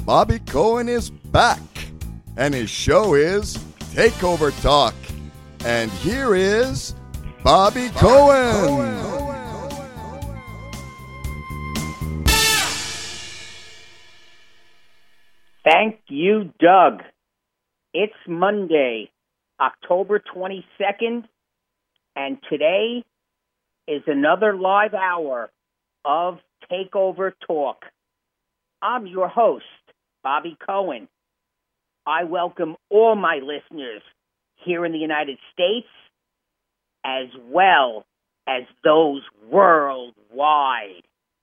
Bobby Cohen is back, and his show is Takeover Talk. And here is Bobby Cohen. Thank you, Doug. It's Monday, October 22nd, and today is another live hour of Takeover Talk. I'm your host, Bobby Cohen. I welcome all my listeners here in the United States, as well as those worldwide.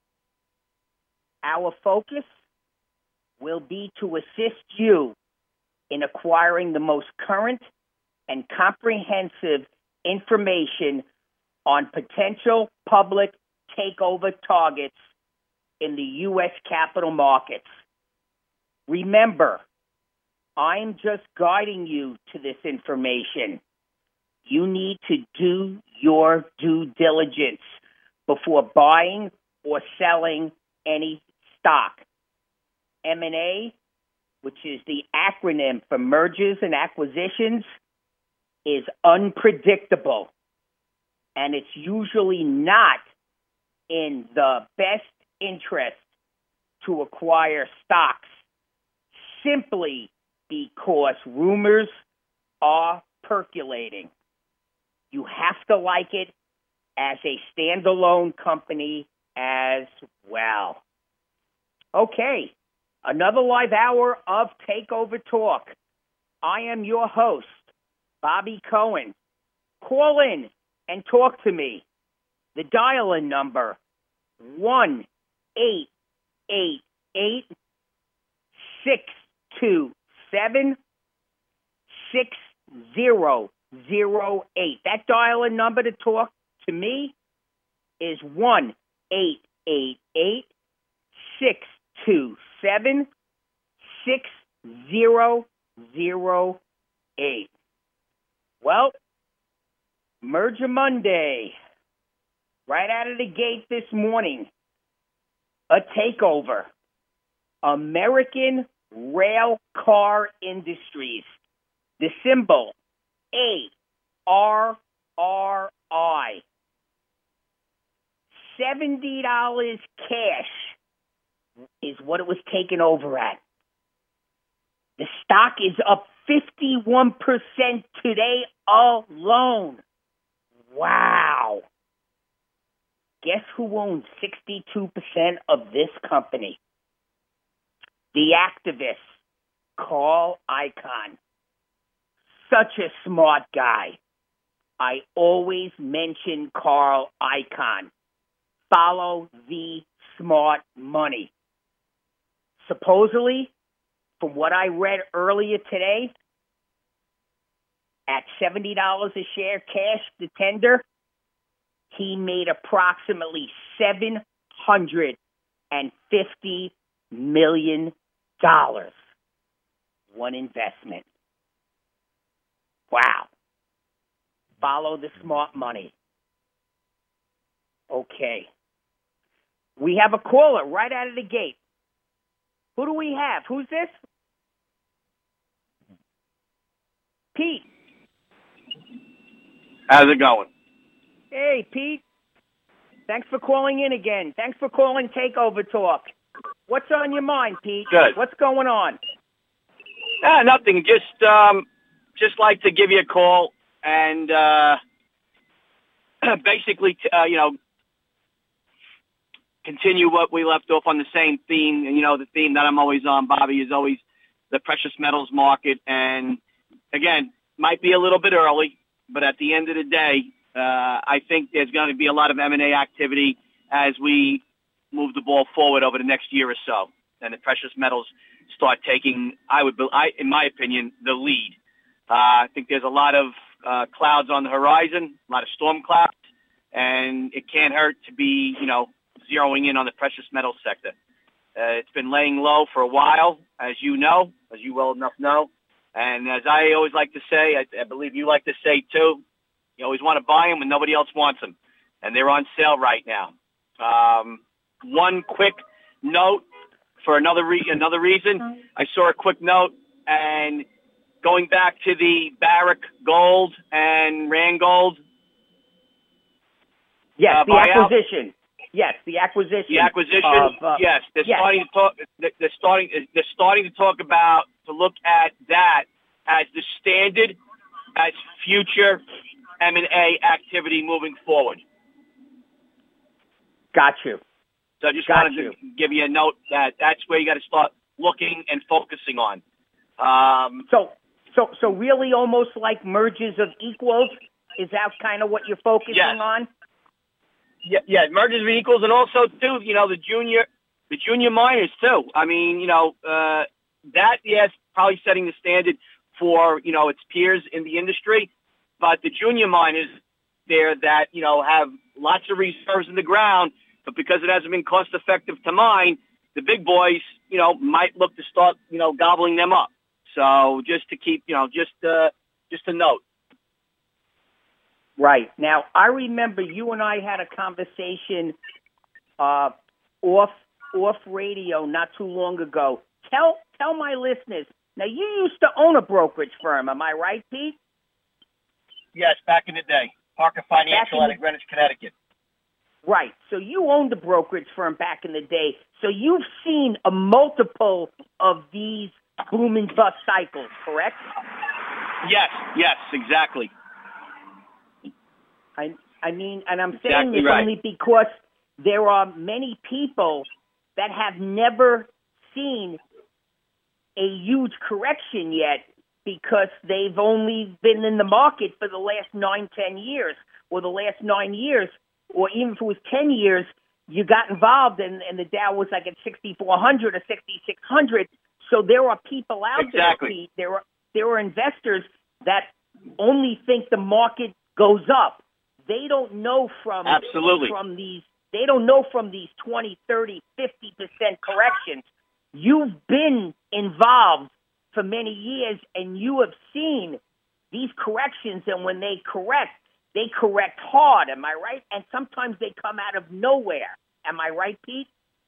Our focus will be to assist you in acquiring the most current and comprehensive information on potential public takeover targets in the U.S. capital markets. Remember, I'm just guiding you to this information. You need to do your due diligence before buying or selling any stock. M&A, which is the acronym for mergers and acquisitions, is unpredictable, and it's usually not in the best interest to acquire stocks simply because rumors are percolating. You have to like it as a standalone company as well. Okay, another live hour of Takeover Talk. I am your host, Bobby Cohen. Call in and talk to me. The dial-in number, 1-888-627-6008. That dial-in number to talk to me is 1-888-627-6008. Well, Merger Monday, right out of the gate this morning, a takeover. American Rail Car Industries, the symbol ARRI. $70 cash is what it was taken over at. The stock is up 51% today alone. Wow. Guess who owns 62% of this company? The activist, Carl Icahn. Such a smart guy. I always mention Carl Icahn. Follow the smart money. Supposedly, from what I read earlier today, at $70 a share cash to tender, he made approximately $750 million. One investment. Wow. Follow the smart money. Okay. We have a caller right out of the gate. Who do we have? Who's this? Pete. How's it going? Hey, Pete. Thanks for calling in again. Thanks for calling Takeover Talk. What's on your mind, Pete? Good. What's going on? Nothing. Just like to give you a call and basically, continue what we left off on the same theme. And, the theme that I'm always on, Bobby, is always the precious metals market. And, again, might be a little bit early, but at the end of the day, I think there's going to be a lot of M&A activity as we move the ball forward over the next year or so, and the precious metals start taking, in my opinion, the lead. I think there's a lot of clouds on the horizon, a lot of storm clouds, and it can't hurt to be, zeroing in on the precious metals sector. It's been laying low for a while, as you know, as you well enough know. And as I always like to say, I believe you like to say too, you always want to buy them when nobody else wants them. And they're on sale right now. One quick note for another reason. I saw a quick note, and going back to the Barrick Gold and Randgold. Yes, the buyout. acquisition. Yes, the acquisition. The acquisition. Yes, they're yes. starting to talk. They're starting to talk about, to look at that as the standard as future M&A activity moving forward. Got you. So I just wanted to give you a note that that's where you got to start looking and focusing on. So really almost like mergers of equals? Is that kind of what you're focusing on? Yeah, mergers of equals, and also, too, the junior miners, too. I mean, that, yes, probably setting the standard for, its peers in the industry. But the junior miners there that, have lots of reserves in the ground, but because it hasn't been cost effective to mine, the big boys, might look to start, gobbling them up. So just to keep, just a note. Right. Now, I remember you and I had a conversation off radio not too long ago. Tell my listeners. Now, you used to own a brokerage firm. Am I right, Pete? Yes, back in the day. Parker Financial out of Greenwich, Connecticut. Right. So you owned a brokerage firm back in the day. So you've seen a multiple of these boom and bust cycles, correct? Yes, exactly. I mean, and I'm saying exactly this right. only because there are many people that have never seen a huge correction yet because they've only been in the market for the last 9-10 years, or the last 9 years, or even if it was 10 years, you got involved and the Dow was like at 6,400 or 6,600. So there are people out there, Pete. There are investors that only think the market goes up. They don't know from these. They don't know from these 20, 30, 50% corrections. You've been involved for many years, and you have seen these corrections. And when they correct hard. Am I right? And sometimes they come out of nowhere. Am I right, Pete?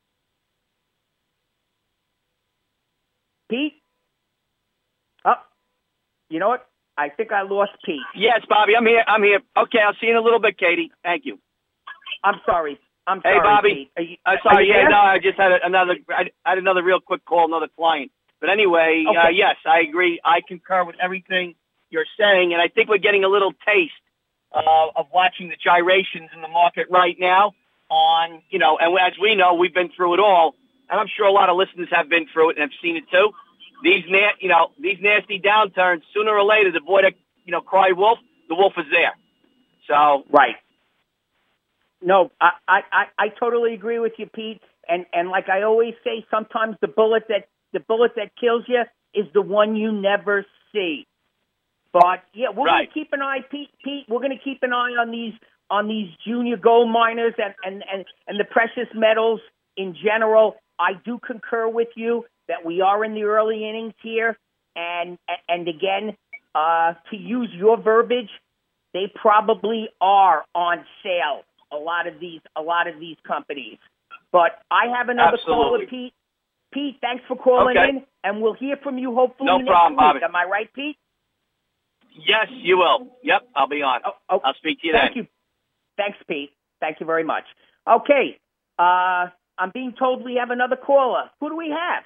Pete? Oh, you know what? I think I lost Pete. Yes, Bobby, I'm here. Okay, I'll see you in a little bit, Katie. Thank you. I'm sorry. Hey, Bobby. Pete. I'm sorry. Yeah, no, I just had another real quick call, another client. But anyway, okay. Yes, I agree. I concur with everything you're saying, and I think we're getting a little taste of watching the gyrations in the market right now. And as we know, we've been through it all, and I'm sure a lot of listeners have been through it and have seen it too. These nasty downturns, sooner or later, the boy that cried wolf, the wolf is there. So right. No, I totally agree with you, Pete. And like I always say, sometimes the bullet that kills you is the one you never see. But yeah, we're going to keep an eye, Pete. We're going to keep an eye on these junior gold miners and the precious metals in general. I do concur with you that we are in the early innings here, and again, to use your verbiage, they probably are on sale. A lot of these companies. But I have another caller, Pete. Pete, thanks for calling in, and we'll hear from you hopefully next week. Bobby. Am I right, Pete? Yes, you will. Yep, I'll be on. I'll speak to you then. Thank you. Thanks, Pete. Thank you very much. Okay, I'm being told we have another caller. Who do we have?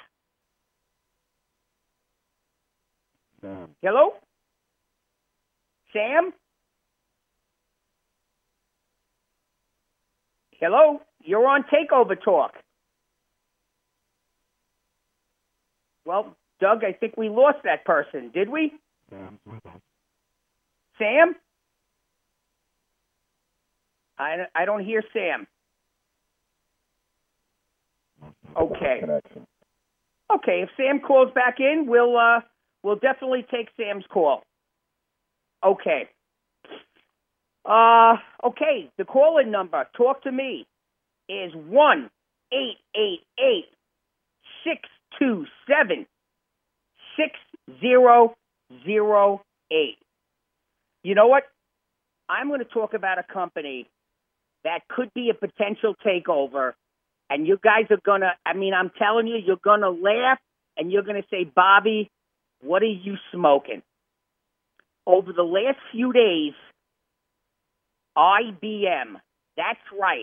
Sam. Hello? Sam? Hello? You're on Takeover Talk. Well, Doug, I think we lost that person. Did we? Sam's with us. Sam? I don't hear Sam. Okay. Okay, if Sam calls back in, we'll definitely take Sam's call. Okay. Okay, the call-in number, talk to me, is 1-888-627-6008. You know what? I'm going to talk about a company that could be a potential takeover, And you guys are going to, I'm telling you, you're going to laugh and you're going to say, Bobby, what are you smoking? Over the last few days, IBM, that's right,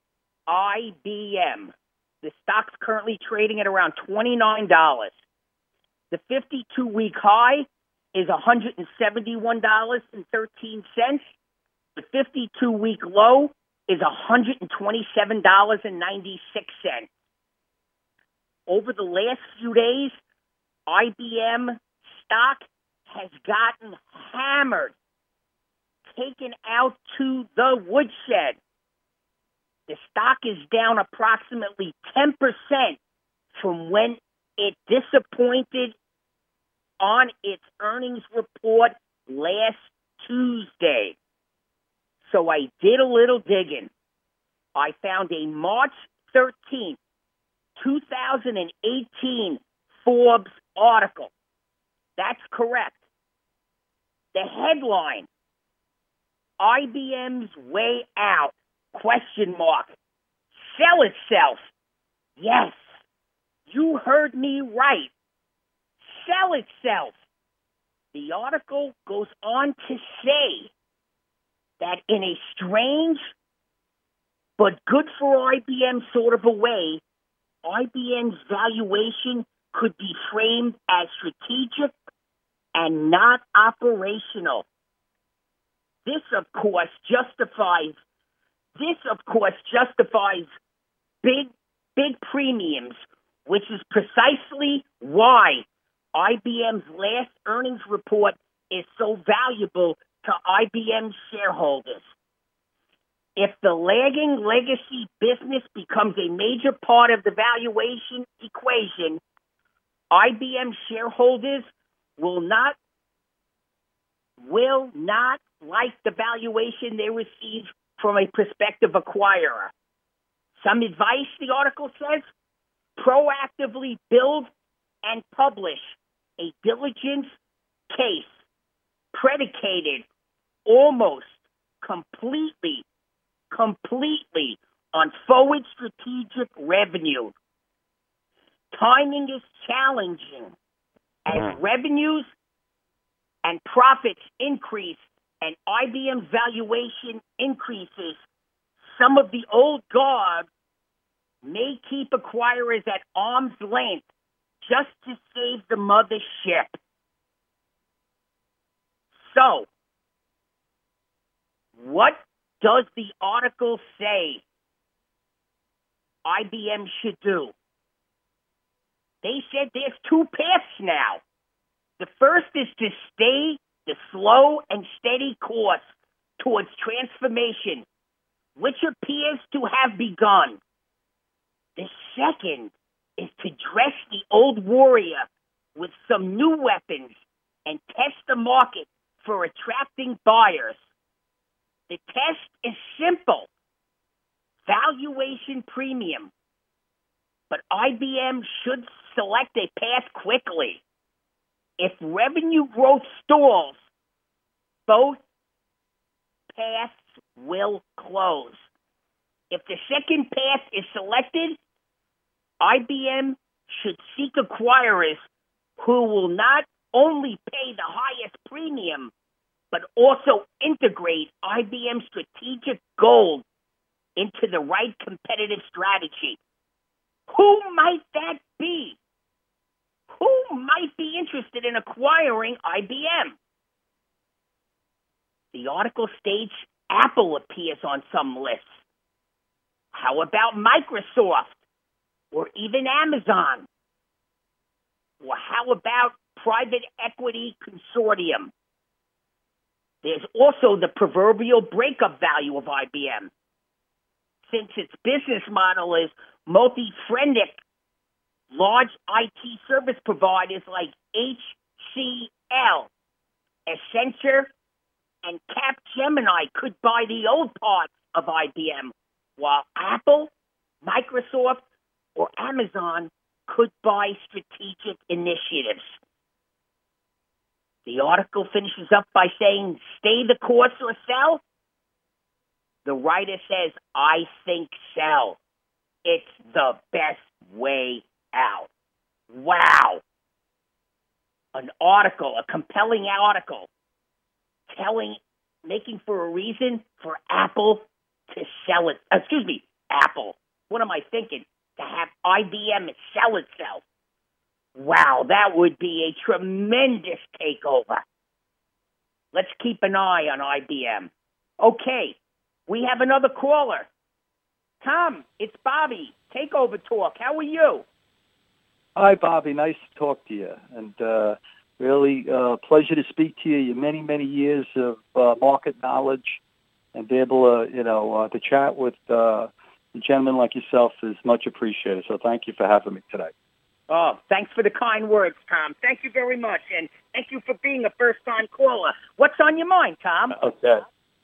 IBM. The stock's currently trading at around $29. The 52-week high is $171.13. The 52-week low is $127.96. Over the last few days, IBM stock has gotten hammered, taken out to the woodshed. The stock is down approximately 10% from when it disappointed on its earnings report last Tuesday. So I did a little digging. I found a March 13th, 2018 Forbes article. That's correct. The headline, IBM's way out, ? Sell itself. Yes, you heard me right. Sell itself. The article goes on to say that in a strange but good for IBM sort of a way, IBM's valuation could be framed as strategic and not operational. This, of course, justifies big premiums, which is precisely why IBM's last earnings report is so valuable to IBM shareholders. If the lagging legacy business becomes a major part of the valuation equation, IBM shareholders will not like the valuation they receive from a prospective acquirer. Some advice, the article says, proactively build and publish a diligence case predicated almost completely on forward strategic revenue. Timing is challenging as revenues and profits increase and IBM's valuation increases. Some of the old guard may keep acquirers at arm's length just to save the mothership. So, what does the article say IBM should do? They said there's two paths now. The first is to stay the slow and steady course towards transformation, which appears to have begun. The second is to dress the old warrior with some new weapons and test the market for attracting buyers. The test is simple. Valuation premium. But IBM should select a path quickly. If revenue growth stalls, both paths will close. If the second path is selected, IBM should seek acquirers who will not only pay the highest premium, but also integrate IBM's strategic goals into the right competitive strategy. Who might that be? Who might be interested in acquiring IBM? The article states Apple appears on some lists. How about Microsoft or even Amazon? Or how about private equity consortium? There's also the proverbial breakup value of IBM. Since its business model is multi-threaded, large IT service providers like HCL, Accenture, and Capgemini could buy the old parts of IBM, while Apple, Microsoft, or Amazon could buy strategic initiatives. The article finishes up by saying, stay the course or sell. The writer says, I think sell. it's the best way out. Wow. An article, a compelling article, making for a reason for Apple to sell it. Apple. What am I thinking? To have IBM sell itself. Wow, that would be a tremendous takeover. Let's keep an eye on IBM. Okay, we have another caller. Tom, it's Bobby. Takeover Talk. How are you? Hi, Bobby. Nice to talk to you. And really pleasure to speak to you. Many, many years of market knowledge, and be able to, to chat with a gentleman like yourself is much appreciated. So thank you for having me today. Oh, thanks for the kind words, Tom. Thank you very much. And thank you for being a first-time caller. What's on your mind, Tom? Okay.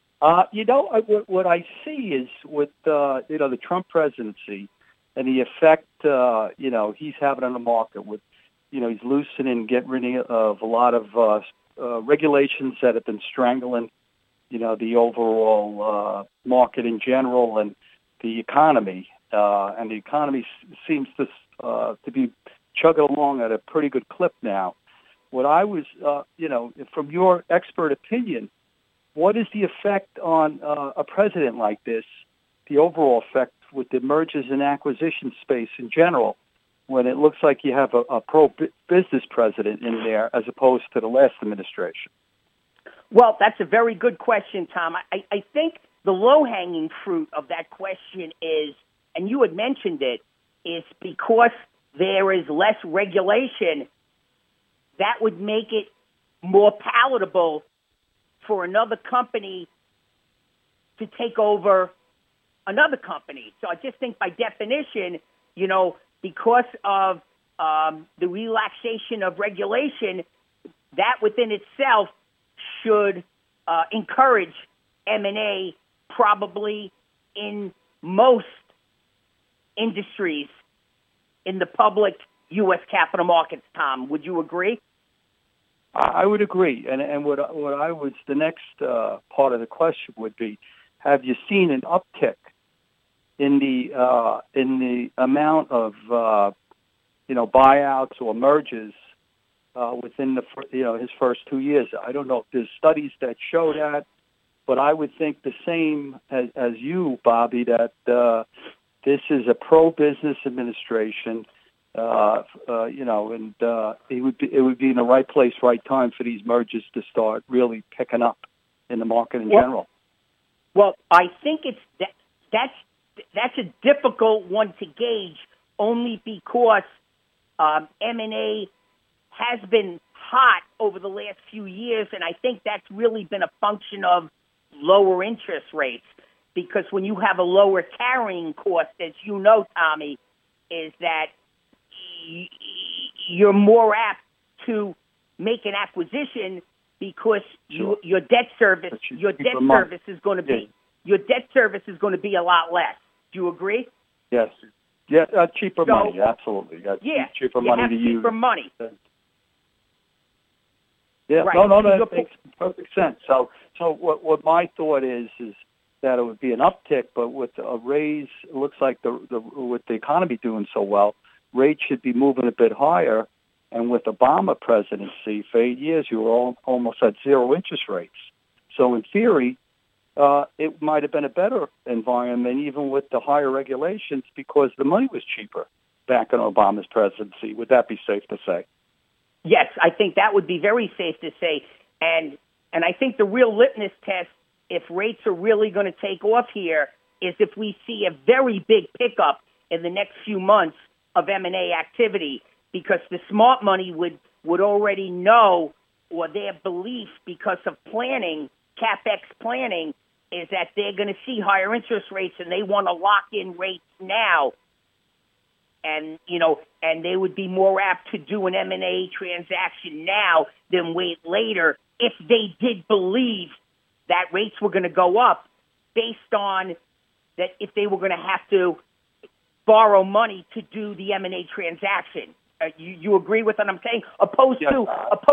What I see is with, the Trump presidency and the effect, he's having on the market with, he's loosening, getting rid of a lot of regulations that have been strangling, the overall market in general and the economy. And the economy seems to be chugging along at a pretty good clip now. What I was, from your expert opinion, what is the effect on a president like this, the overall effect with the mergers and acquisition space in general, when it looks like you have a pro-business president in there as opposed to the last administration? Well, that's a very good question, Tom. I think the low-hanging fruit of that question is, and you had mentioned it, is because there is less regulation, that would make it more palatable for another company to take over another company. So I just think by definition, because of the relaxation of regulation, that within itself should encourage M&A probably in most industries in the public U.S. capital markets, Tom. Would you agree? I would agree. And what I was, the next part of the question would be, have you seen an uptick in the amount of buyouts or mergers within his first 2 years? I don't know if there's studies that show that, but I would think the same as you, Bobby, that this is a pro-business administration, and it would be in the right place, right time for these mergers to start really picking up in the market in general. Well, I think that's a difficult one to gauge, only because M&A has been hot over the last few years, and I think that's really been a function of lower interest rates. Because when you have a lower carrying cost, as you know, Tommy, is that you're more apt to make an acquisition because Sure. your debt service is going to be a lot less. Do you agree? Yes. Yeah, cheaper money, absolutely. Cheaper money to use. Cheaper money. Yeah, right. No, that makes perfect sense. So what my thought is that it would be an uptick, but with a raise, it looks like with the economy doing so well, rates should be moving a bit higher. And with Obama presidency, for 8 years, you were almost at zero interest rates. So in theory, it might have been a better environment, even with the higher regulations, because the money was cheaper back in Obama's presidency. Would that be safe to say? Yes, I think that would be very safe to say. And I think the real litmus test, if rates are really going to take off here, is if we see a very big pickup in the next few months of M&A activity, because the smart money would already know, or their belief because of planning, CapEx planning, is that they're going to see higher interest rates and they want to lock in rates now. And, and they would be more apt to do an M&A transaction now than wait later if they did believe that rates were going to go up, based on that if they were going to have to borrow money to do the M&A transaction. You agree with what I'm saying? Opposed to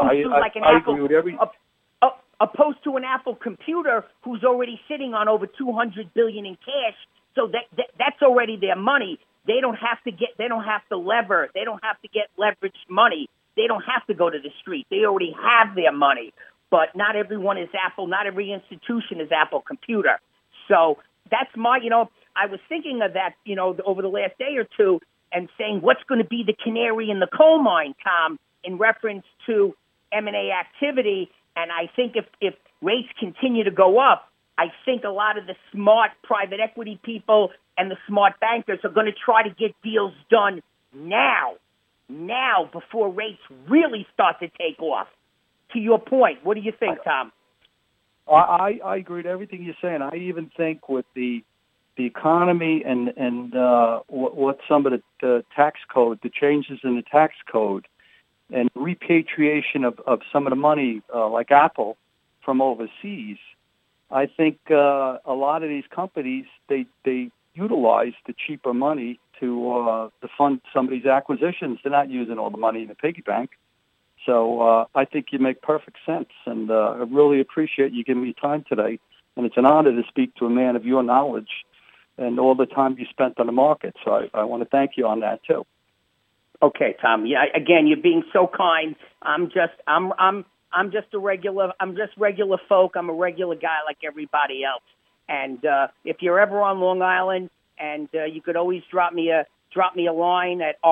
an Apple computer who's already sitting on over $200 billion in cash. So that's already their money. They don't have to get leveraged money. They don't have to go to the street. They already have their money. But not everyone is Apple. Not every institution is Apple Computer. So that's I was thinking of that, over the last day or two and saying what's going to be the canary in the coal mine, Tom, in reference to M&A activity. And I think if rates continue to go up, I think a lot of the smart private equity people and the smart bankers are going to try to get deals done now before rates really start to take off. To your point, what do you think, Tom? I agree with everything you're saying. I even think with the economy and what some of the tax code, the changes in the tax code, and repatriation of some of the money, like Apple, from overseas, I think a lot of these companies, they utilize the cheaper money to fund some of these acquisitions. They're not using all the money in the piggy bank. So I think you make perfect sense, and I really appreciate you giving me time today. And it's an honor to speak to a man of your knowledge and all the time you spent on the market. So I want to thank you on that too. Okay, Tom. Yeah, again, you're being so kind. I'm just regular folk. I'm a regular guy like everybody else. And if you're ever on Long Island, and you could always drop me a line at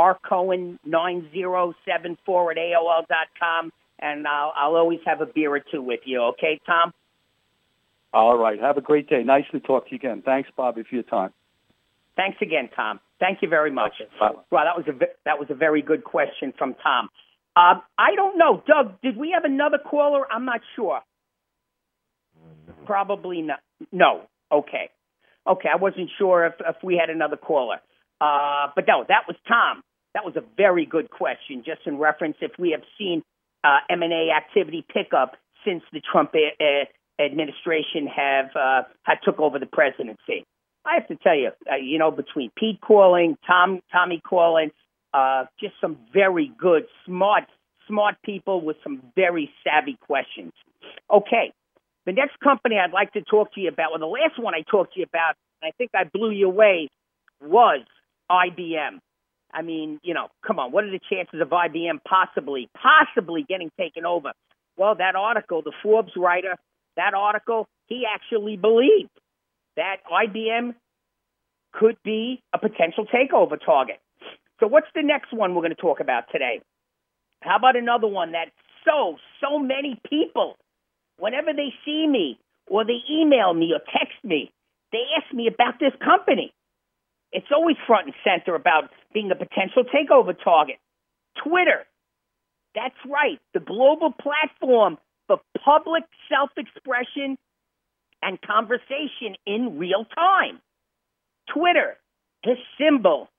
rcohen9074@AOL.com, and I'll always have a beer or two with you. Okay, Tom? All right. Have a great day. Nice to talk to you again. Thanks, Bobby, for your time. Thanks again, Tom. Thank you very much. Okay, bye. Well, that was a very good question from Tom. I don't know, Doug. Did we have another caller? I'm not sure. Probably not. No. Okay. I wasn't sure if we had another caller. But no, that was Tom. That was a very good question, just in reference if we have seen M&A activity pick up since the Trump administration had took over the presidency. I have to tell you, between Pete calling, Tommy calling, just some very good, smart people with some very savvy questions. Okay, the next company I'd like to talk to you about, or the last one I talked to you about, and I think I blew you away, was IBM. I mean, come on, what are the chances of IBM possibly getting taken over? Well, that article, the Forbes writer, he actually believed that IBM could be a potential takeover target. So what's the next one we're going to talk about today? How about another one that so many people, whenever they see me or they email me or text me, they ask me about this company. It's always front and center about being a potential takeover target. Twitter. That's right. The global platform for public self-expression and conversation in real time. Twitter, his symbol,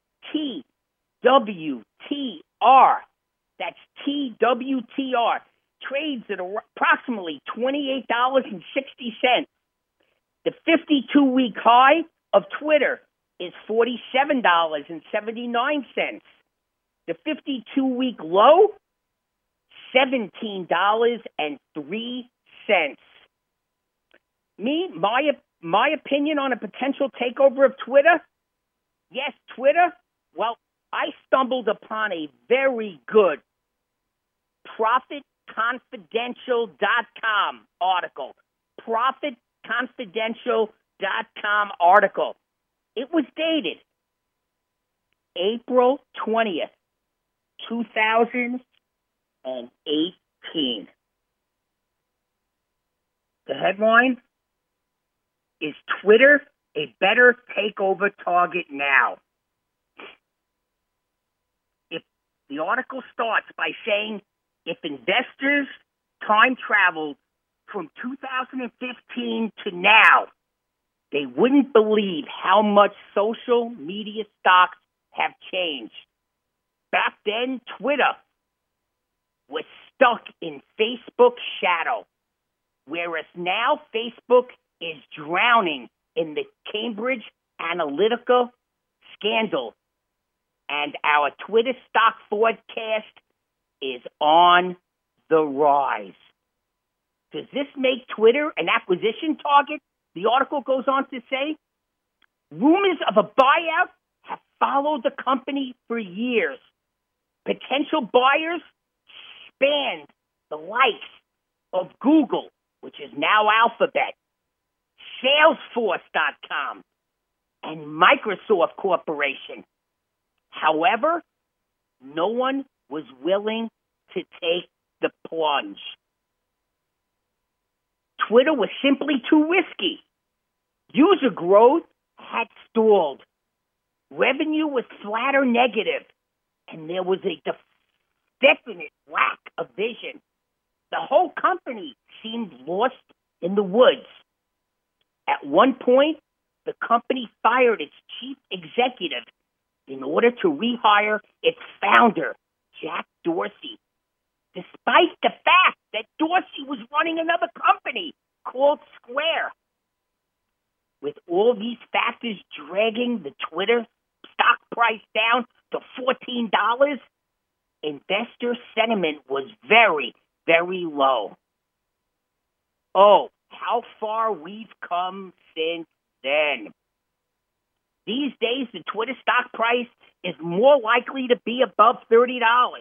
TWTR. That's TWTR. Trades at approximately $28.60. The 52-week high of Twitter is $47.79. The 52-week low, $17.03. My opinion on a potential takeover of Twitter? Yes, Twitter. Well, I stumbled upon a very good ProfitConfidential.com article. ProfitConfidential.com article. It was dated April 20th, 2018. The headline is Twitter a better takeover target now? The article starts by saying if investors time traveled from 2015 to now, they wouldn't believe how much social media stocks have changed. Back then, Twitter was stuck in Facebook's shadow, whereas now Facebook is drowning in the Cambridge Analytica scandal, and our Twitter stock forecast is on the rise. Does this make Twitter an acquisition target? The article goes on to say, rumors of a buyout have followed the company for years. Potential buyers spanned the likes of Google, which is now Alphabet, Salesforce.com, and Microsoft Corporation. However, no one was willing to take the plunge. Twitter was simply too risky. User growth had stalled. Revenue was flat or negative, and there was a definite lack of vision. The whole company seemed lost in the woods. At one point, the company fired its chief executive in order to rehire its founder, Jack Dorsey, despite the fact that Dorsey was running another company called Square. With all these factors dragging the Twitter stock price down to $14, investor sentiment was very, very low. Oh, how far we've come since then. These days, the Twitter stock price is more likely to be above $30.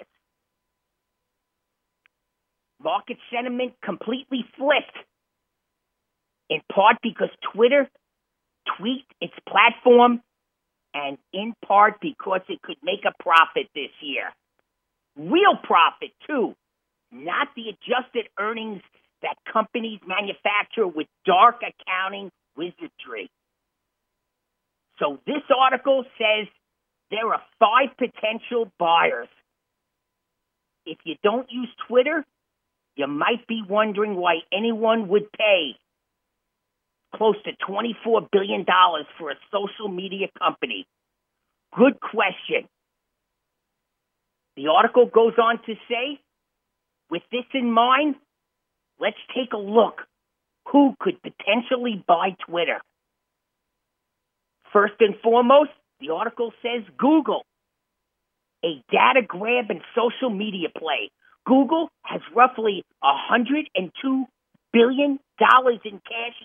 Market sentiment completely flipped, in part because Twitter tweaked its platform and in part because it could make a profit this year. Real profit, too, not the adjusted earnings that companies manufacture with dark accounting wizardry. So this article says there are 5 potential buyers. If you don't use Twitter, you might be wondering why anyone would pay close to $24 billion for a social media company. Good question. The article goes on to say, with this in mind, let's take a look. Who could potentially buy Twitter? First and foremost, the article says Google, a data grab and social media play. Google has roughly $102 billion in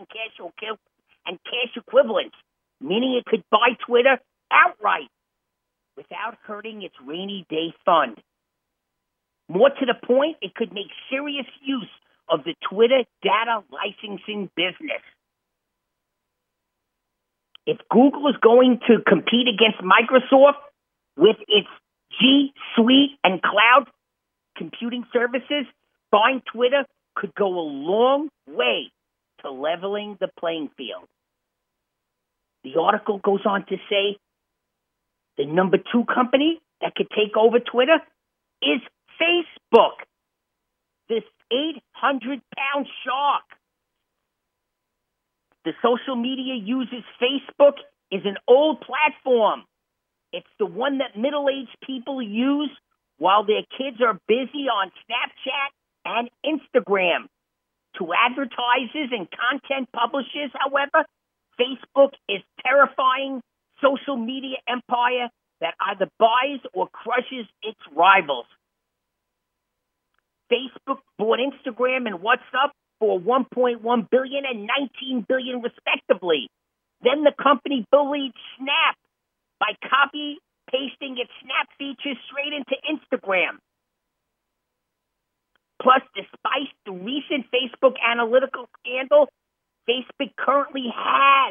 cash equivalents, meaning it could buy Twitter outright without hurting its rainy day fund. More to the point, it could make serious use of the Twitter data licensing business. If Google is going to compete against Microsoft with its G Suite and cloud computing services, buying Twitter could go a long way to leveling the playing field. The article goes on to say the number 2 company that could take over Twitter is Facebook, this 800-pound shark. The social media user's Facebook is an old platform. It's the one that middle-aged people use while their kids are busy on Snapchat and Instagram. To advertisers and content publishers, however, Facebook is terrifying social media empire that either buys or crushes its rivals. Facebook bought Instagram and WhatsApp for $1.1 billion and $19 billion respectively. Then the company bullied Snap by copy-pasting its Snap features straight into Instagram. Plus, despite the recent Facebook analytical scandal, Facebook currently has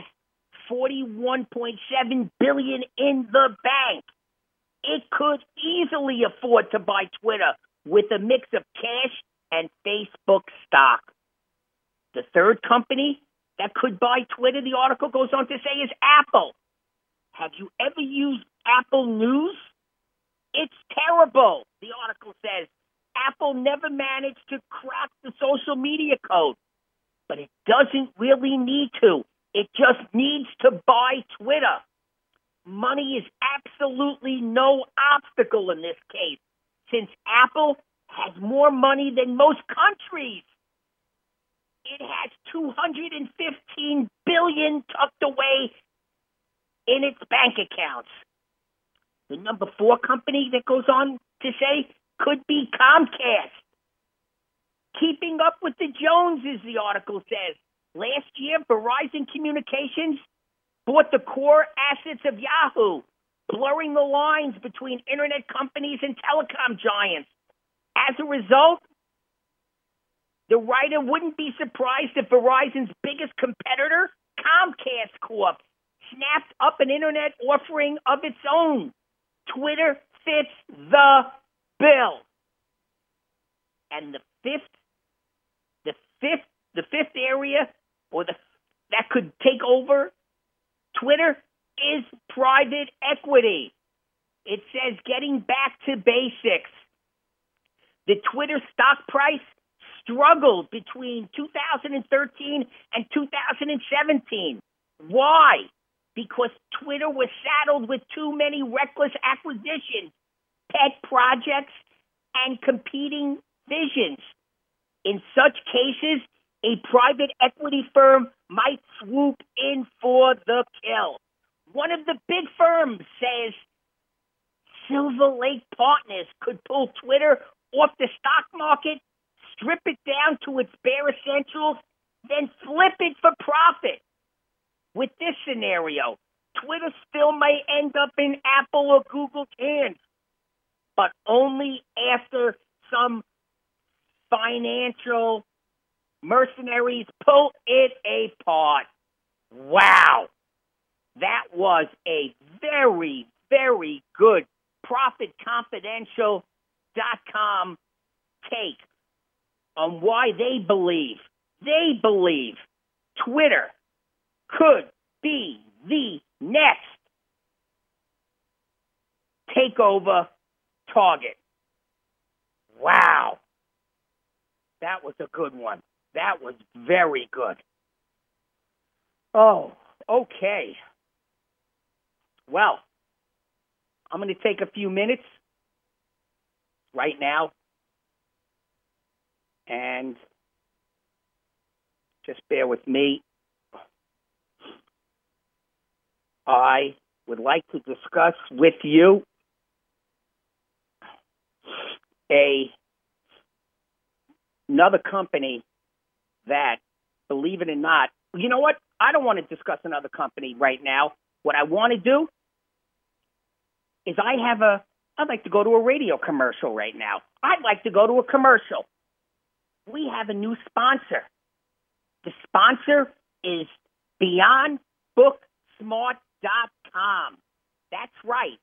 $41.7 billion in the bank. It could easily afford to buy Twitter with a mix of cash and Facebook stock. The third company that could buy Twitter, the article goes on to say, is Apple. Have you ever used Apple News? It's terrible, the article says. Apple never managed to crack the social media code, but it doesn't really need to. It just needs to buy Twitter. Money is absolutely no obstacle in this case, since Apple has more money than most countries. It has $215 billion tucked away in its bank accounts. The number 4 company that goes on to say could be Comcast. Keeping up with the Joneses, the article says. Last year, Verizon Communications bought the core assets of Yahoo blurring the lines between internet companies and telecom giants. As a result, the writer wouldn't be surprised if Verizon's biggest competitor, Comcast Corp., snapped up an internet offering of its own. Twitter fits the bill. And the fifth area, or that could take over Twitter, is private equity. It says getting back to basics. The Twitter stock price struggled between 2013 and 2017. Why? Because Twitter was saddled with too many reckless acquisitions, pet projects, and competing visions. In such cases, a private equity firm might swoop in for the kill. One of the big firms says Silver Lake Partners could pull Twitter off the stock market, strip it down to its bare essentials, then flip it for profit. With this scenario, Twitter still may end up in Apple or Google's hands, but only after some financial mercenaries pull it apart. Wow. That was a very, very good ProfitConfidential.com take on why they believe Twitter could be the next takeover target. Wow. That was a good one. That was very good. Oh, okay. Well, I'm going to take a few minutes right now and just bear with me. I would like to discuss with you another company that, believe it or not, you know what? I don't want to discuss another company right now. What I want to do is I'd like to go to a radio commercial right now. I'd like to go to a commercial. We have a new sponsor. The sponsor is BeyondBookSmart.com. That's right,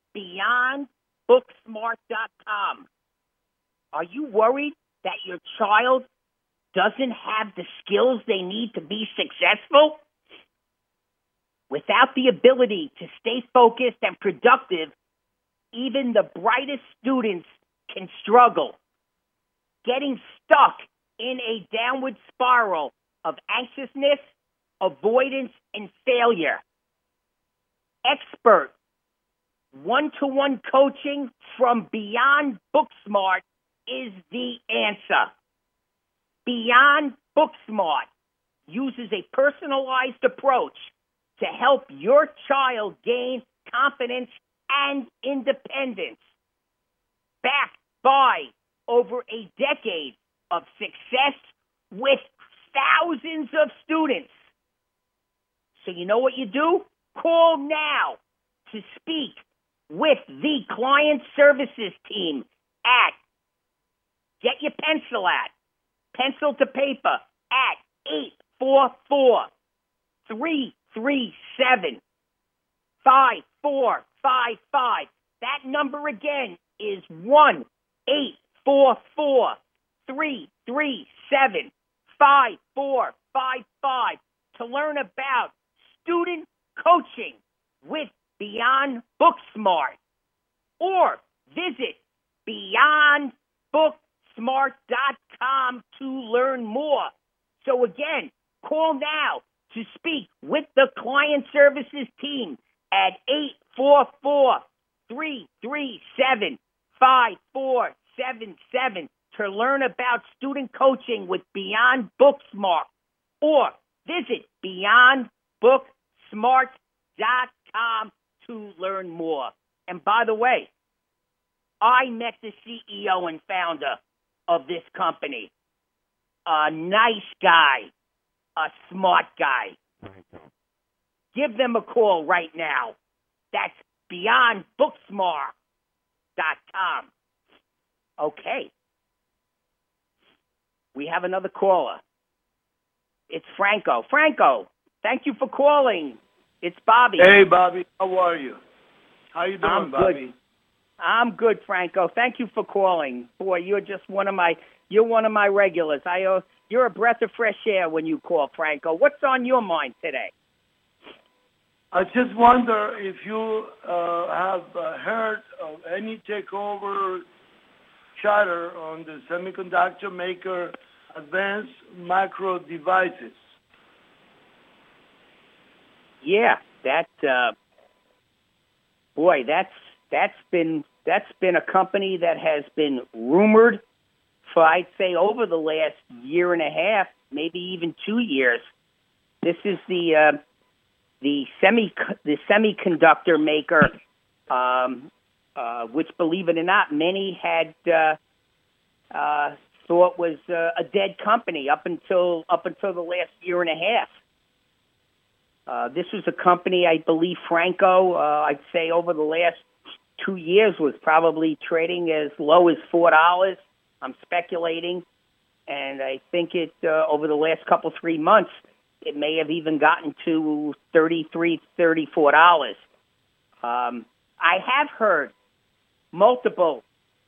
BeyondBookSmart.com. Are you worried that your child doesn't have the skills they need to be successful? Without the ability to stay focused and productive, even the brightest students can struggle, getting stuck in a downward spiral of anxiousness, avoidance, and failure. Expert one-to-one coaching from Beyond Booksmart is the answer. Beyond Booksmart uses a personalized approach to help your child gain confidence and independence. Backed by over a decade of success with thousands of students. So you know what you do? Call now to speak with the client services team at, get your pencil to paper at 844-337-5455. That number again is 1-844-337-5455 to learn about student coaching with Beyond Booksmart, or visit BeyondBookSmart.com to learn more. So again, call now to speak with the client services team at 844-337-5477 to learn about student coaching with Beyond Booksmart, or visit BeyondBookSmart.com to learn more. And by the way, I met the CEO and founder of this company. A nice guy, a smart guy. Give them a call right now. That's beyondbooksmart.com. Okay. We have another caller. It's Franco. Franco, thank you for calling. It's Bobby. Hey, Bobby. How are you? How you doing, I'm Bobby? good. I'm good, Franco. Thank you for calling. Boy, you're just one of my regulars. You're a breath of fresh air when you call, Franco. What's on your mind today? I just wonder if you have heard of any takeover chatter on the semiconductor maker Advanced Micro Devices. Yeah, that's been a company that has been rumored for, I'd say, over the last year and a half, maybe even 2 years. This is the semiconductor maker, which, believe it or not, many had thought was a dead company up until the last year and a half. This was a company, I believe, Franco, I'd say over the last 2 years was probably trading as low as $4. I'm speculating. And I think it over the last $3 months, it may have even gotten to $33, $34. I have heard multiple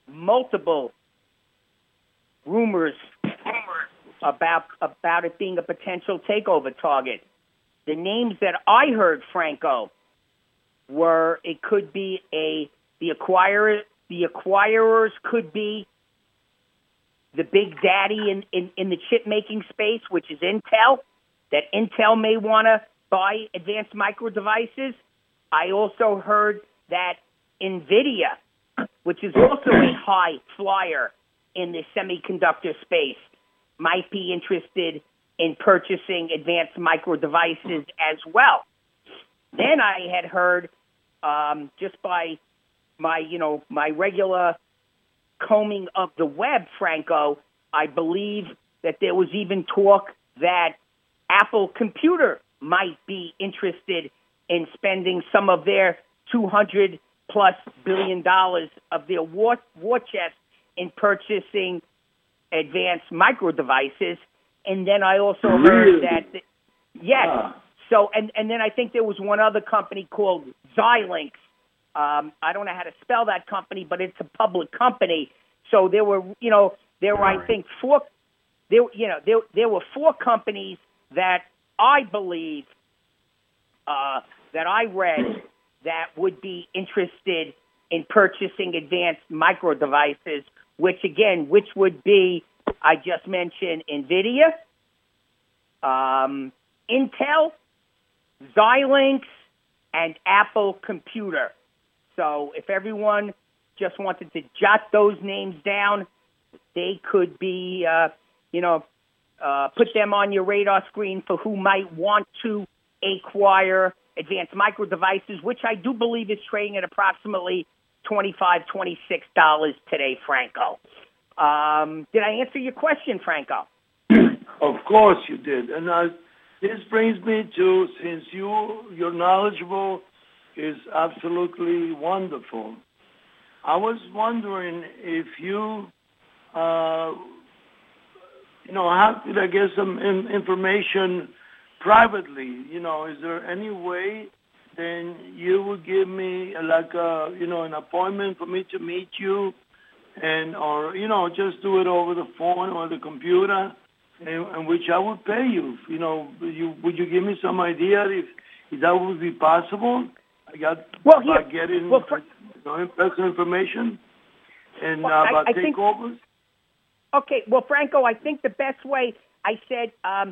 rumors about it being a potential takeover target. The names that I heard, Franco, were it could be the acquirers could be the big daddy in the chip making space, which is Intel, that Intel may want to buy Advanced Micro Devices. I also heard that NVIDIA, which is also a high flyer in the semiconductor space, might be interested in purchasing Advanced Micro Devices as well. Then I had heard, just by my regular combing of the web, Franco, I believe that there was even talk that Apple Computer might be interested in spending some of their $200+ billion of their war chest in purchasing Advanced Micro Devices. And then I also heard that, yes. So, and then I think there was one other company called Xilinx. I don't know how to spell that company, but it's a public company. So there were, I think there were four companies that I believe, that I read that would be interested in purchasing Advanced Micro Devices, which would be, I just mentioned, NVIDIA, Intel, Xilinx, and Apple Computer. So if everyone just wanted to jot those names down, they could be, put them on your radar screen for who might want to acquire Advanced Micro Devices, which I do believe is trading at approximately $25, $26 today, Franco. Did I answer your question, Franco? Of course you did. And this brings me to, since you're knowledgeable is absolutely wonderful, I was wondering if you, have to get some information privately. Is there any way then you would give me an appointment for me to meet you, or just do it over the phone or the computer, in which I would pay you. Would you give me some idea if that would be possible? Getting personal information and about takeovers. Okay, well, Franco, I think the best way, I said,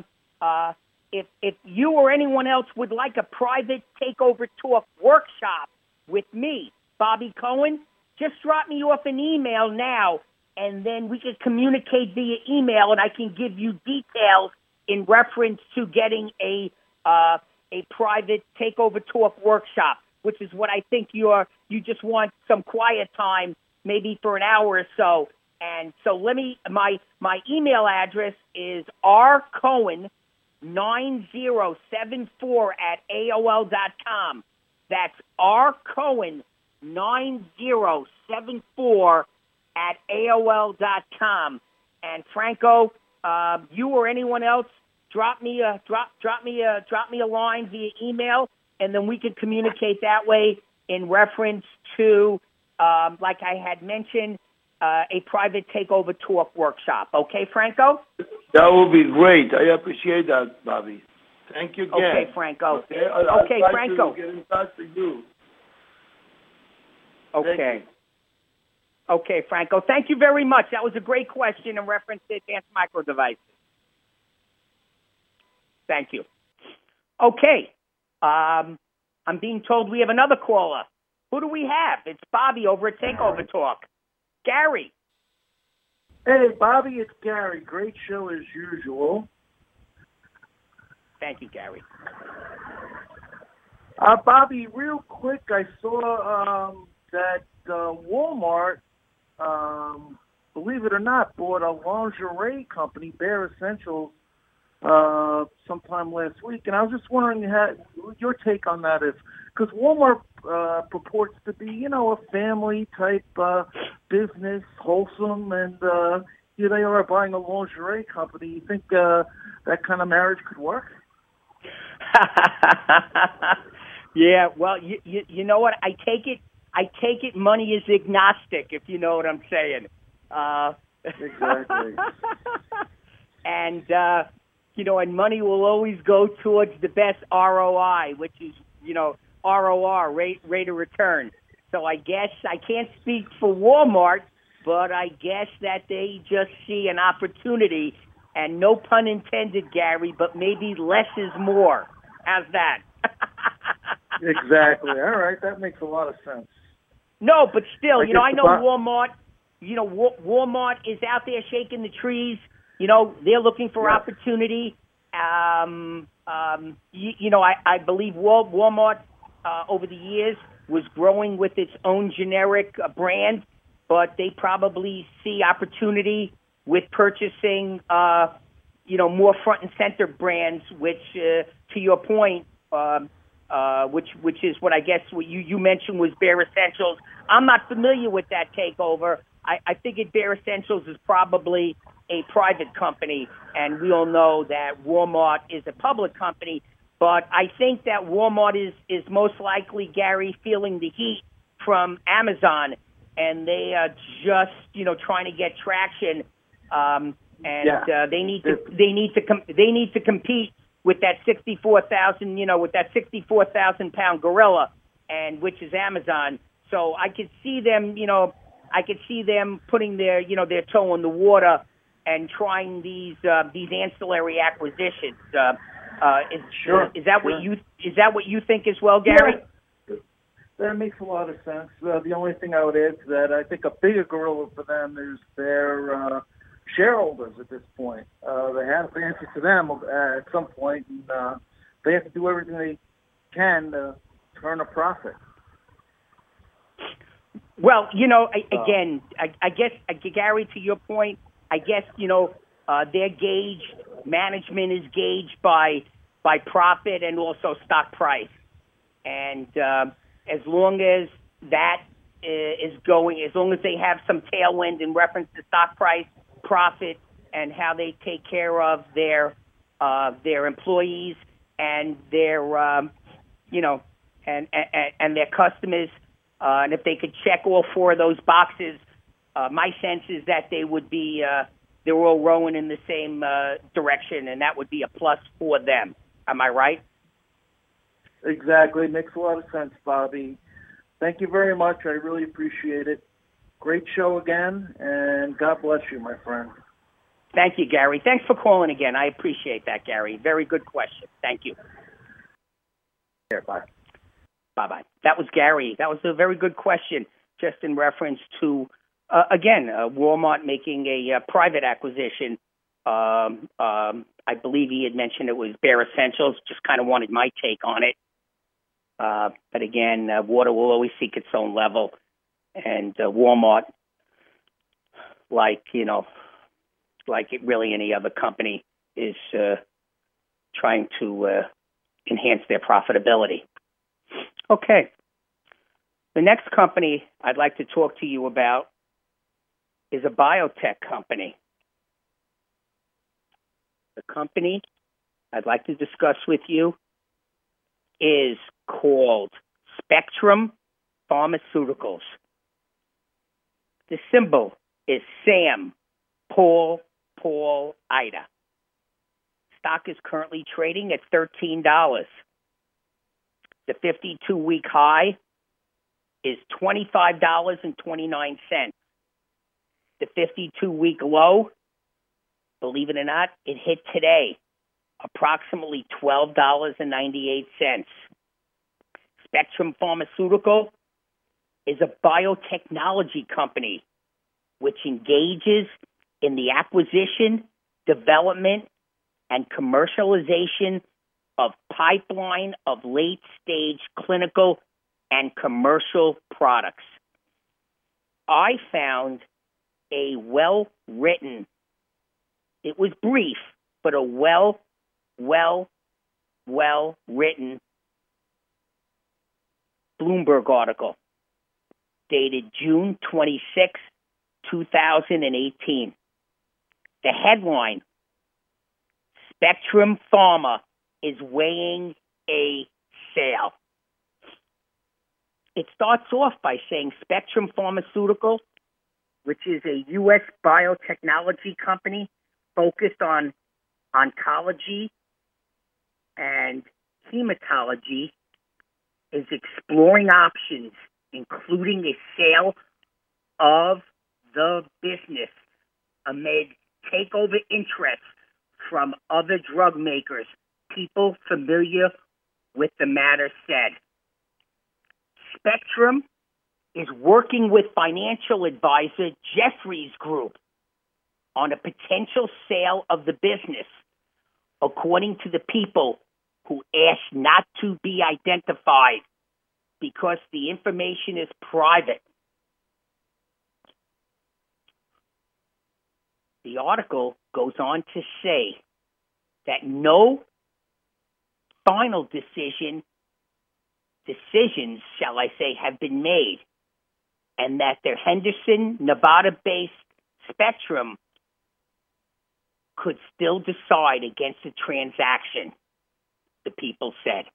if you or anyone else would like a private takeover talk workshop with me, Bobby Cohen, just drop me off an email now, and then we can communicate via email, and I can give you details in reference to getting a private takeover talk workshop, which is what I think you just want some quiet time, maybe for an hour or so. And so my email address is rcohen9074@AOL.com. That's rcohen9074 @AOL.com. And Franco, you or anyone else, drop me a line via email, and then we can communicate that way in reference to, like I had mentioned, a private takeover talk workshop. Okay, Franco? That would be great. I appreciate that, Bobby. Thank you again. Okay, Franco. Okay, I'll try Franco. to get in touch with you. Okay. Okay, Franco. Thank you very much. That was a great question in reference to Advanced Micro Devices. Thank you. Okay. I'm being told we have another caller. Who do we have? It's Bobby over at Takeover Talk. Gary. Hey, Bobby, it's Gary. Great show as usual. Thank you, Gary. Bobby, real quick, I saw that Walmart, believe it or not, bought a lingerie company, Bare Essentials, sometime last week. And I was just wondering your take on that is, because Walmart purports to be, a family-type business, wholesome, and here they are buying a lingerie company. You think that kind of marriage could work? Yeah, well, you know what? I take it money is agnostic, if you know what I'm saying. Exactly. And, and money will always go towards the best ROI, which is, ROR, rate of return. So I guess I can't speak for Walmart, but I guess that they just see an opportunity, and no pun intended, Gary, but maybe less is more. How's that? Exactly. All right, that makes a lot of sense. No, but still, I know Walmart. Walmart is out there shaking the trees. They're looking for opportunity. I believe Walmart over the years was growing with its own generic brand, but they probably see opportunity with purchasing, more front and center brands, which, to your point, which is what I guess what you mentioned was Bare Essentials. I'm not familiar with that takeover. I figured Bare Essentials is probably a private company, and we all know that Walmart is a public company. But I think that Walmart is most likely, Gary, feeling the heat from Amazon, and they are just trying to get traction, they need to compete with that 64,000 pound gorilla, and which is Amazon. So I could see them, putting their toe in the water and trying these ancillary acquisitions. Is that what you think as well, Gary? Yeah, that makes a lot of sense. The only thing I would add to that, I think a bigger gorilla for them is their shareholders at this point. They have to answer to them at some point, and they have to do everything they can to turn a profit. Well, again, I guess, Gary, to your point, I guess, their management is gauged by profit and also stock price. And as long as that is going, as long as they have some tailwind in reference to stock price, profit, and how they take care of their employees and their, and their customers, and if they could check all four of those boxes, my sense is that they would be, they're all rowing in the same direction, and that would be a plus for them. Am I right? Exactly. Makes a lot of sense, Bobby. Thank you very much. I really appreciate it. Great show again, and God bless you, my friend. Thank you, Gary. Thanks for calling again. I appreciate that, Gary. Very good question. Thank you. Bye. Bye-bye. That was Gary. That was a very good question, just in reference to, Walmart making a private acquisition. I believe he had mentioned it was Bare Essentials. Just kind of wanted my take on it. But again, water will always seek its own level. And Walmart, like really any other company, is trying to enhance their profitability. Okay. The next company I'd like to talk to you about is a biotech company. The company I'd like to discuss with you is called Spectrum Pharmaceuticals. The symbol is SAM, Paul, Ida. Stock is currently trading at $13. The 52-week high is $25.29. The 52-week low, believe it or not, it hit today, approximately $12.98. Spectrum Pharmaceutical is a biotechnology company which engages in the acquisition, development, and commercialization of pipeline of late-stage clinical and commercial products. I found a well-written, it was brief, but a well-written Bloomberg article dated June 26, 2018. The headline, Spectrum Pharma is weighing a sale. It starts off by saying Spectrum Pharmaceutical, which is a U.S. biotechnology company focused on oncology and hematology, is exploring options, including a sale of the business amid takeover interest from other drug makers. People familiar with the matter said. Spectrum is working with financial advisor Jefferies Group on a potential sale of the business, according to the people who asked not to be identified because the information is private. The article goes on to say that no final decisions, shall I say, have been made, and that their Henderson, Nevada-based Spectrum could still decide against the transaction, the people said.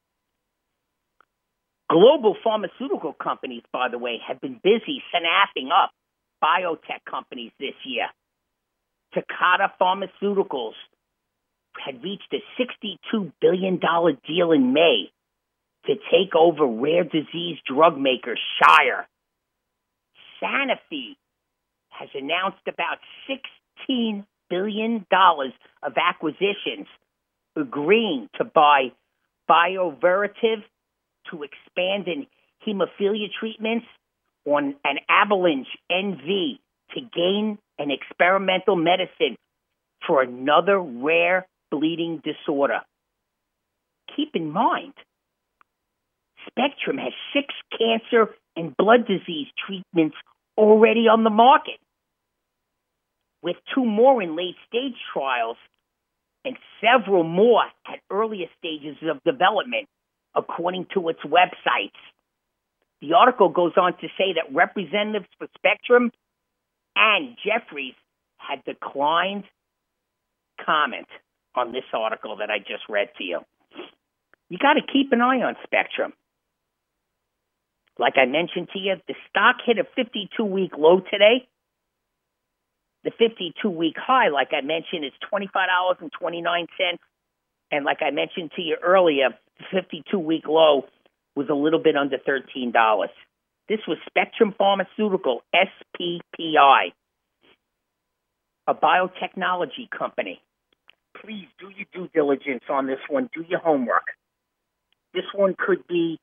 Global pharmaceutical companies, by the way, have been busy snapping up biotech companies this year. Takeda Pharmaceuticals had reached a $62 billion deal in May to take over rare disease drug maker Shire. Sanofi has announced about $16 billion of acquisitions, agreeing to buy Bioverativ to expand in hemophilia treatments, on an Avalanche NV to gain an experimental medicine for another rare bleeding disorder. Keep in mind, Spectrum has 6 cancer and blood disease treatments already on the market, with 2 more in late-stage trials and several more at earlier stages of development, according to its websites. The article goes on to say that representatives for Spectrum and Jefferies had declined comment on this article that I just read to you. You got to keep an eye on Spectrum. Like I mentioned to you, the stock hit a 52-week low today. The 52-week high, like I mentioned, is $25.29. And like I mentioned to you earlier, the 52-week low was a little bit under $13. This was Spectrum Pharmaceutical, SPPI, a biotechnology company. Please do your due diligence on this one. Do your homework. This one could be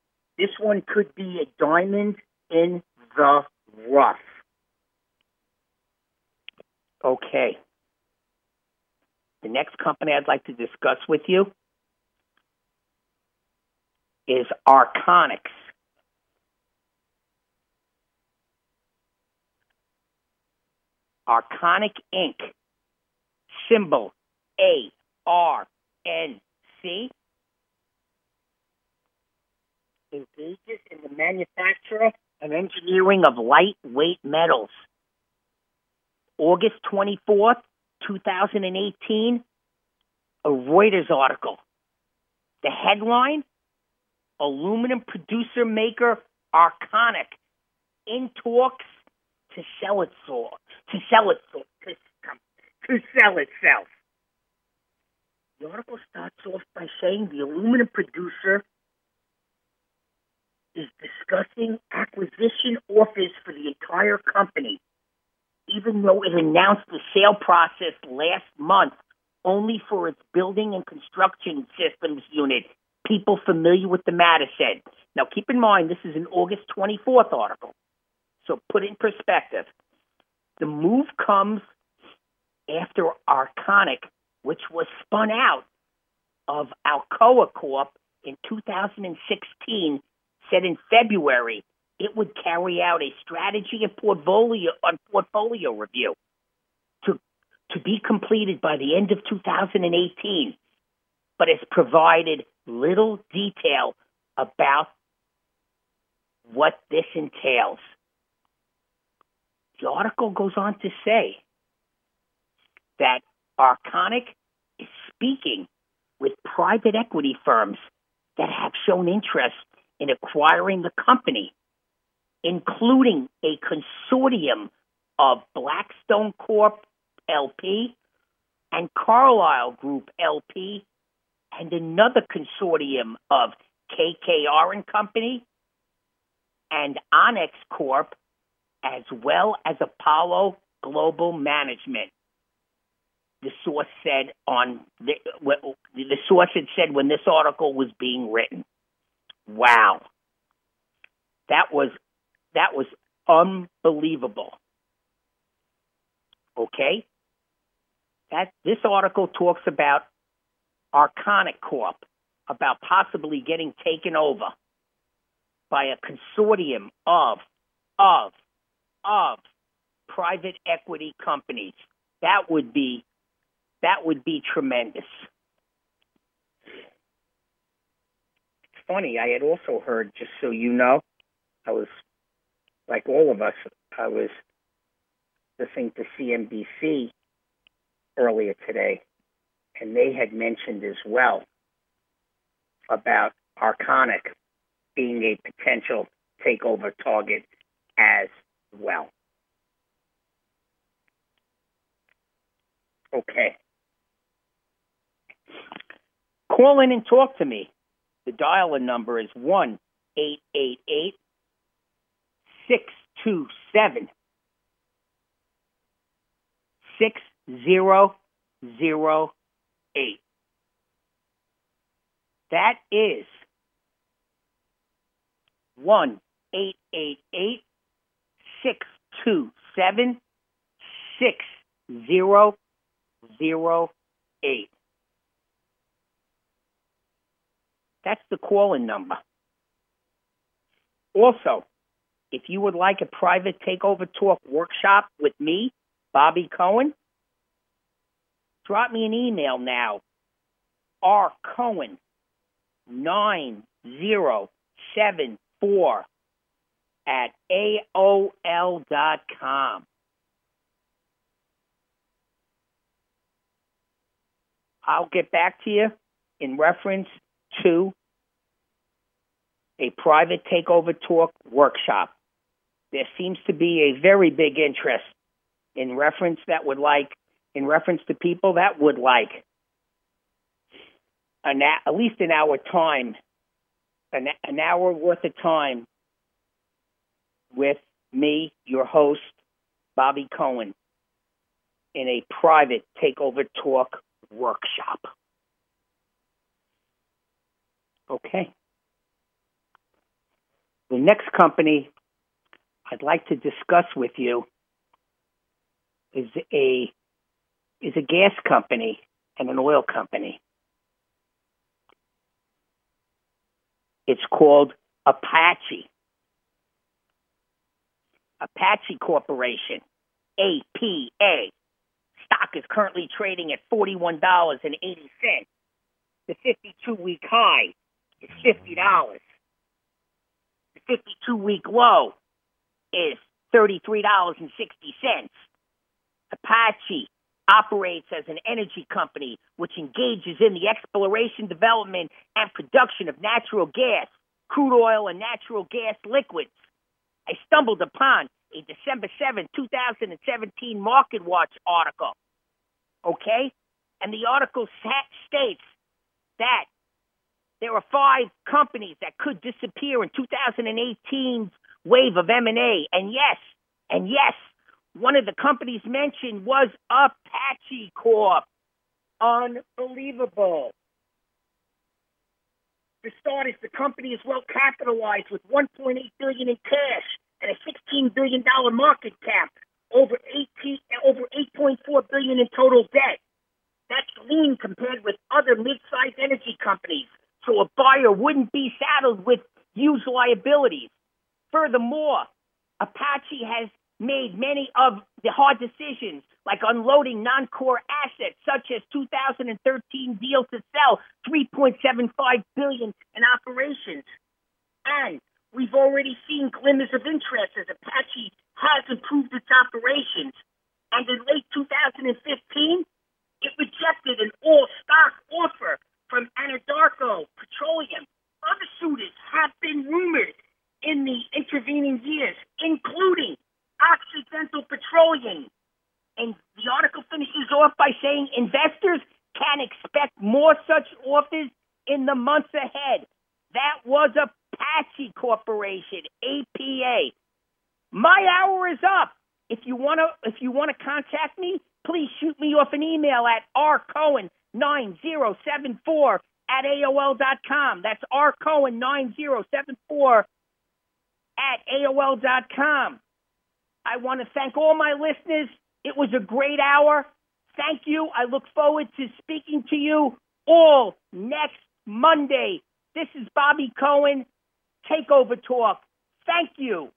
a diamond in the rough. Okay. The next company I'd like to discuss with you is Arconics. Arconic Inc., symbol ARNC, engages in the manufacture and engineering of lightweight metals. August 24th, 2018, a Reuters article. The headline, aluminum producer maker Arconic in talks to sell itself. The article starts off by saying the aluminum producer is discussing acquisition offers for the entire company, even though it announced the sale process last month only for its building and construction systems unit. People familiar with the matter said. Now, keep in mind, this is an August 24th article. So put it in perspective. The move comes after Arconic, which was spun out of Alcoa Corp in 2016, said in February it would carry out a strategy and portfolio review to be completed by the end of 2018, but has provided little detail about what this entails. The article goes on to say that Arconic is speaking with private equity firms that have shown interest in acquiring the company, including a consortium of Blackstone Corp LP and Carlyle Group LP, and another consortium of KKR and Company and Onyx Corp, as well as Apollo Global Management. The source said the source had said when this article was being written. Wow, that was unbelievable. Okay, this article talks about Arconic Corp, about possibly getting taken over by a consortium of private equity companies. That would be tremendous. It's funny, I had also heard, just so you know, I was, like all of us, I was listening to CNBC earlier today, and they had mentioned as well about Arconic being a potential takeover target as well. Okay. Call in and talk to me. The dial-in number is 1-888-627-6008. That is 1-888-627-6008. That's the call-in number. Also, if you would like a private takeover talk workshop with me, Bobby Cohen, drop me an email now, rcohen9074@AOL.com. I'll get back to you in reference to a private takeover talk workshop. There seems to be a very big interest in reference to people that would like at least an hour time, an hour worth of time with me, your host, Bobby Cohen, in a private takeover talk workshop. Okay. The next company I'd like to discuss with you is a gas company and an oil company. It's called Apache Corporation, APA. Stock is currently trading at $41.80. The 52-week high is $50. 52-week low is $33.60. Apache operates as an energy company which engages in the exploration, development, and production of natural gas, crude oil, and natural gas liquids. I stumbled upon a December 7, 2017 Market Watch article, okay? And the article states that there are 5 companies that could disappear in 2018's wave of M&A. And yes, one of the companies mentioned was Apache Corp. Unbelievable. For starters, the company is well capitalized with $1.8 billion in cash and a $16 billion market cap, over $8.4 billion in total debt. That's lean compared with other mid-sized energy companies, so a buyer wouldn't be saddled with huge liabilities. Furthermore, Apache has made many of the hard decisions, like unloading non-core assets, such as 2013 deal to sell $3.75 billion in operations. And we've already seen glimmers of interest as Apache has improved its operations. And in late 2015, it rejected an all-stock offer from Anadarko Petroleum. Other suitors have been rumored in the intervening years, including Occidental Petroleum. And the article finishes off by saying investors can expect more such offers in the months ahead. That was Apache Corporation, APA. My hour is up. If you want to contact me, please shoot me off an email at rcohen9074@AOL.com. That's rcohen9074@AOL.com. I want to thank all my listeners. It was a great hour. Thank you. I look forward to speaking to you all next Monday. This is Bobby Cohen, Takeover Talk. Thank you.